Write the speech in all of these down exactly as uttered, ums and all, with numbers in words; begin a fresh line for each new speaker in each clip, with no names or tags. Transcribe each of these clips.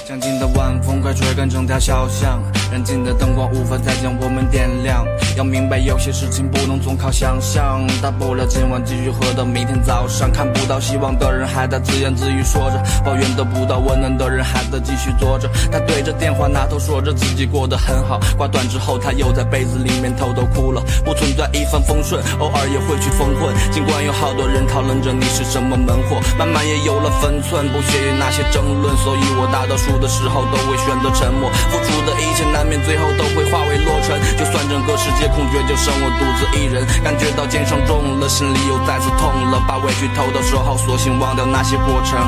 将近的晚风快吹干整条小巷，燃尽的灯光无法再将我们点亮。要明白有些事情不能总靠想象，大不了今晚继续喝到明天早上。看不到希望的人还在自言自语说着，抱怨得不到温暖的人还在继续坐着。他对着电话那头说着自己过得很好，挂断之后他又在被子里面偷偷哭了。不存在一帆风顺，偶尔也会去疯混，尽管有好多人讨论着你是什么门货，慢慢也有了分寸，不屑于那些争论。所以我大多数的时候都会选择沉默，付出的一切难免最后都会化为落尘。就算整个世界空缺，就剩我独自一人，感觉到肩上重了，心里又再次痛了，把委屈偷偷收好，索性忘掉那些过程。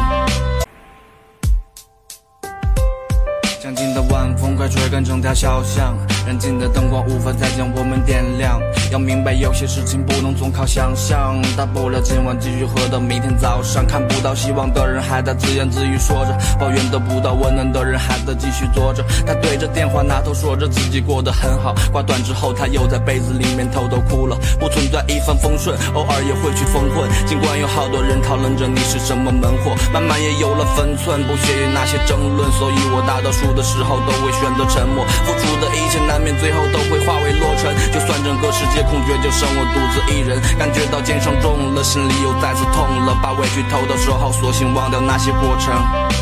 将近的晚风快吹干整条小巷，燃尽的灯光无法再将我们点亮。要明白有些事情不能总靠想象，大不了今晚继续喝到明天早上。看不到希望的人还在自言自语说着，抱怨得不到温暖的人还在继续坐着。他对着电话那头说着自己过得很好，挂断之后他又在被子里面偷偷哭了。不存在一帆风顺，偶尔也会去疯混，尽管有好多人讨论着你是什么门货，慢慢也有了分寸，不屑于那些争论。所以我大多数的时候都会选择沉默，付出的一切难免最后都会化为落尘。就算整个世界空缺，就剩我独自一人，感觉到肩上重了，心里又再次痛了，把委屈偷偷收好，索性忘掉那些过程。